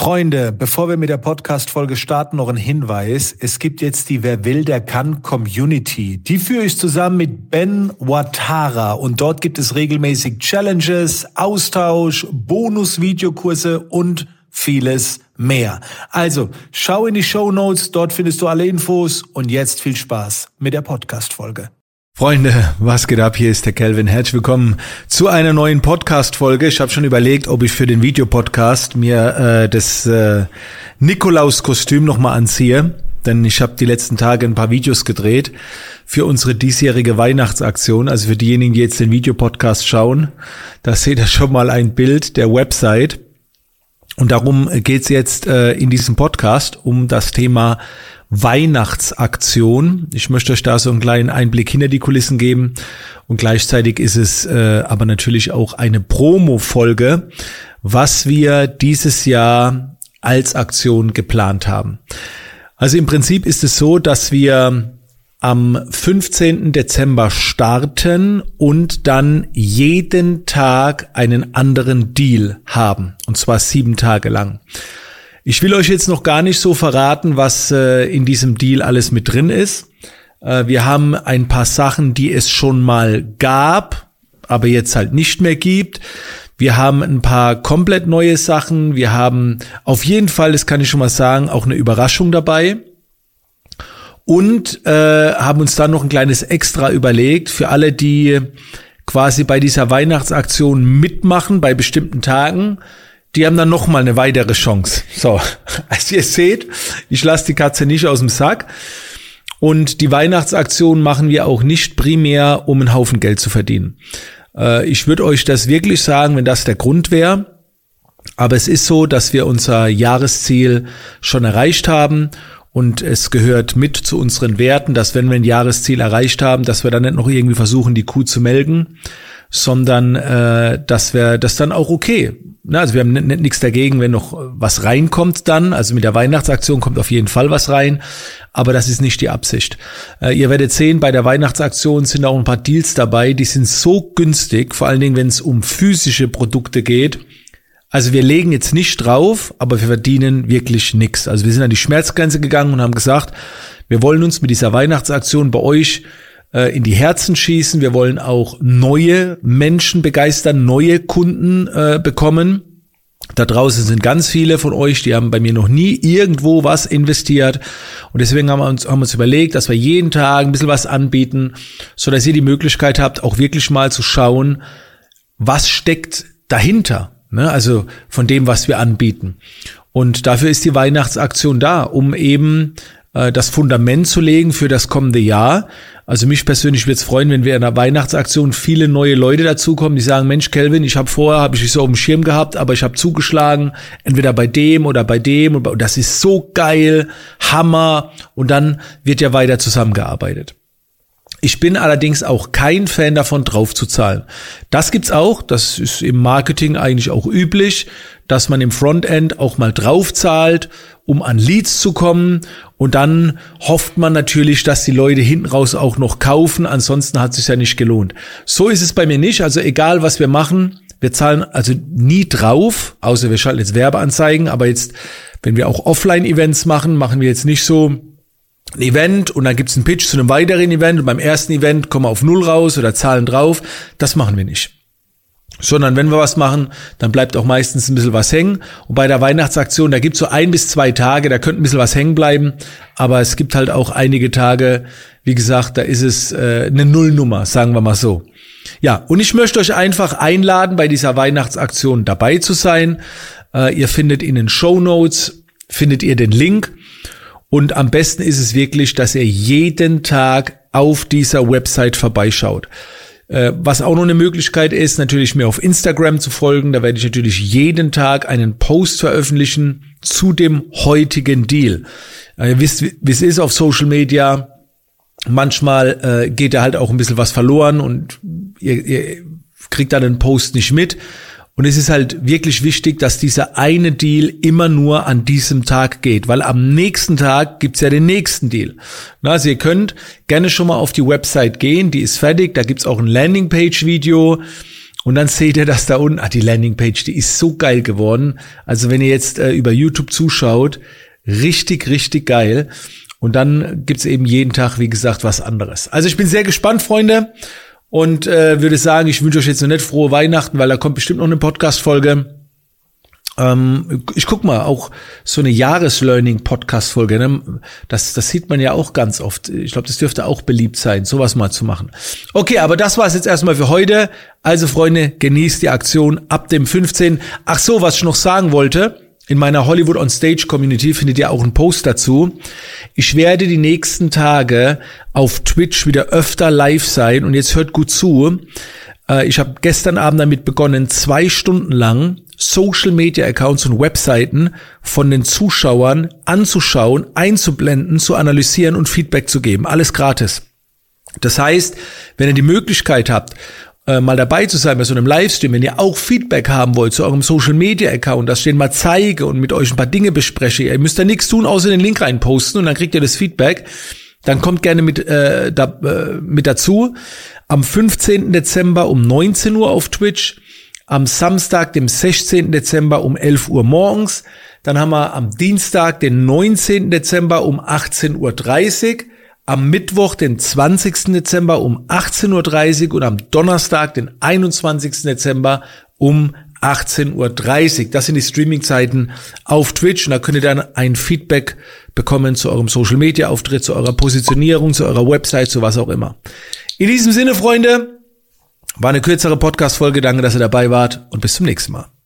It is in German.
Freunde, bevor wir mit der Podcast-Folge starten, noch ein Hinweis. Es gibt jetzt die Wer will, der kann Community. Die führe ich zusammen mit Ben Ouattara und dort gibt es regelmäßig Challenges, Austausch, Bonus-Videokurse und vieles mehr. Also, schau in die Shownotes, dort findest du alle Infos und jetzt viel Spaß mit der Podcast-Folge. Freunde, was geht ab? Hier ist der Kelvin. Herzlich willkommen zu einer neuen Podcast-Folge. Ich habe schon überlegt, ob ich für den Videopodcast mir das Nikolaus-Kostüm nochmal anziehe, denn ich habe die letzten Tage ein paar Videos gedreht für unsere diesjährige Weihnachtsaktion. Also für diejenigen, die jetzt den Videopodcast schauen, da seht ihr schon mal ein Bild der Website. Und darum geht's jetzt in diesem Podcast um das Thema Weihnachtsaktion. Ich möchte euch da so einen kleinen Einblick hinter die Kulissen geben und gleichzeitig ist es aber natürlich auch eine Promo-Folge, was wir dieses Jahr als Aktion geplant haben. Also im Prinzip ist es so, dass wir am 15. Dezember starten und dann jeden Tag einen anderen Deal haben, und zwar 7 Tage lang. Ich will euch jetzt noch gar nicht so verraten, was in diesem Deal alles mit drin ist. Wir haben ein paar Sachen, die es schon mal gab, aber jetzt halt nicht mehr gibt. Wir haben ein paar komplett neue Sachen. Wir haben auf jeden Fall, das kann ich schon mal sagen, auch eine Überraschung dabei. Und haben uns dann noch ein kleines Extra überlegt für alle, die quasi bei dieser Weihnachtsaktion mitmachen, bei bestimmten Tagen. Die haben dann nochmal eine weitere Chance. So, als ihr seht, ich lasse die Katze nicht aus dem Sack. Und die Weihnachtsaktion machen wir auch nicht primär, um einen Haufen Geld zu verdienen. Ich würde euch das wirklich sagen, wenn das der Grund wäre. Aber es ist so, dass wir unser Jahresziel schon erreicht haben. Und es gehört mit zu unseren Werten, dass wenn wir ein Jahresziel erreicht haben, dass wir dann nicht noch irgendwie versuchen, die Kuh zu melken, sondern dass wir das dann auch okay. Also wir haben nichts dagegen, wenn noch was reinkommt dann. Also mit der Weihnachtsaktion kommt auf jeden Fall was rein, aber das ist nicht die Absicht. Ihr werdet sehen, bei der Weihnachtsaktion sind auch ein paar Deals dabei, die sind so günstig, vor allen Dingen, wenn es um physische Produkte geht. Also wir legen jetzt nicht drauf, aber wir verdienen wirklich nichts. Also wir sind an die Schmerzgrenze gegangen und haben gesagt, wir wollen uns mit dieser Weihnachtsaktion bei euch in die Herzen schießen. Wir wollen auch neue Menschen begeistern, neue Kunden bekommen. Da draußen sind ganz viele von euch, die haben bei mir noch nie irgendwo was investiert. Und deswegen haben wir uns überlegt, dass wir jeden Tag ein bisschen was anbieten, so dass ihr die Möglichkeit habt, auch wirklich mal zu schauen, was steckt dahinter, ne? Also von dem, was wir anbieten. Und dafür ist die Weihnachtsaktion da, um eben das Fundament zu legen für das kommende Jahr. Also mich persönlich würde es freuen, wenn wir in der Weihnachtsaktion viele neue Leute dazukommen, die sagen, Mensch, Kelvin, ich habe ich so auf dem Schirm gehabt, aber ich habe zugeschlagen, entweder bei dem oder bei dem und das ist so geil, Hammer und dann wird ja weiter zusammengearbeitet. Ich bin allerdings auch kein Fan davon, drauf zu zahlen. Das gibt's auch, das ist im Marketing eigentlich auch üblich, dass man im Frontend auch mal drauf zahlt, um an Leads zu kommen und dann hofft man natürlich, dass die Leute hinten raus auch noch kaufen, ansonsten hat es sich ja nicht gelohnt. So ist es bei mir nicht, also egal was wir machen, wir zahlen also nie drauf, außer wir schalten jetzt Werbeanzeigen, aber jetzt, wenn wir auch Offline-Events machen, machen wir jetzt nicht so ein Event und dann gibt's einen Pitch zu einem weiteren Event und beim ersten Event kommen wir auf 0 raus oder zahlen drauf. Das machen wir nicht. Sondern wenn wir was machen, dann bleibt auch meistens ein bisschen was hängen. Und bei der Weihnachtsaktion, da gibt's so 1 bis 2 Tage, da könnte ein bisschen was hängen bleiben. Aber es gibt halt auch einige Tage, wie gesagt, da ist es eine Nullnummer, sagen wir mal so. Ja, und ich möchte euch einfach einladen, bei dieser Weihnachtsaktion dabei zu sein. Ihr findet in den Shownotes, findet ihr den Link. Und am besten ist es wirklich, dass ihr jeden Tag auf dieser Website vorbeischaut. Was auch noch eine Möglichkeit ist, natürlich mir auf Instagram zu folgen. Da werde ich natürlich jeden Tag einen Post veröffentlichen zu dem heutigen Deal. Ihr wisst, wie es ist auf Social Media. Manchmal geht da halt auch ein bisschen was verloren und ihr kriegt dann den Post nicht mit. Und es ist halt wirklich wichtig, dass dieser eine Deal immer nur an diesem Tag geht, weil am nächsten Tag gibt's ja den nächsten Deal. Also ihr könnt gerne schon mal auf die Website gehen, die ist fertig, da gibt's auch ein Landingpage-Video Und dann seht ihr das da unten. Die Landingpage, die ist so geil geworden. Also wenn ihr jetzt über YouTube zuschaut, richtig, richtig geil. Und dann gibt's eben jeden Tag, wie gesagt, was anderes. Also ich bin sehr gespannt, Freunde. Und würde sagen, ich wünsche euch jetzt noch nicht frohe Weihnachten, weil da kommt bestimmt noch eine Podcast-Folge. Ich guck mal, auch so eine Jahreslearning-Podcast-Folge, ne? Das sieht man ja auch ganz oft. Ich glaube, das dürfte auch beliebt sein, sowas mal zu machen. Okay, aber das war's jetzt erstmal für heute. Also Freunde, genießt die Aktion ab dem 15. Ach so, was ich noch sagen wollte. In meiner Hollywood on Stage Community findet ihr auch einen Post dazu. Ich werde die nächsten Tage auf Twitch wieder öfter live sein und jetzt hört gut zu. Ich habe gestern Abend damit begonnen, 2 Stunden lang Social Media Accounts und Webseiten von den Zuschauern anzuschauen, einzublenden, zu analysieren und Feedback zu geben. Alles gratis. Das heißt, wenn ihr die Möglichkeit habt, mal dabei zu sein bei so einem Livestream, wenn ihr auch Feedback haben wollt zu eurem Social Media Account, dass ich den mal zeige und mit euch ein paar Dinge bespreche, ihr müsst da nichts tun, außer den Link reinposten und dann kriegt ihr das Feedback, dann kommt gerne mit dazu. Am 15. Dezember um 19 Uhr auf Twitch, am Samstag, dem 16. Dezember um 11 Uhr morgens, dann haben wir am Dienstag, den 19. Dezember um 18.30 Uhr, am Mittwoch, den 20. Dezember um 18.30 Uhr und am Donnerstag, den 21. Dezember um 18.30 Uhr. Das sind die Streaming-Zeiten auf Twitch und da könnt ihr dann ein Feedback bekommen zu eurem Social-Media-Auftritt, zu eurer Positionierung, zu eurer Website, zu was auch immer. In diesem Sinne, Freunde, war eine kürzere Podcast-Folge. Danke, dass ihr dabei wart und bis zum nächsten Mal.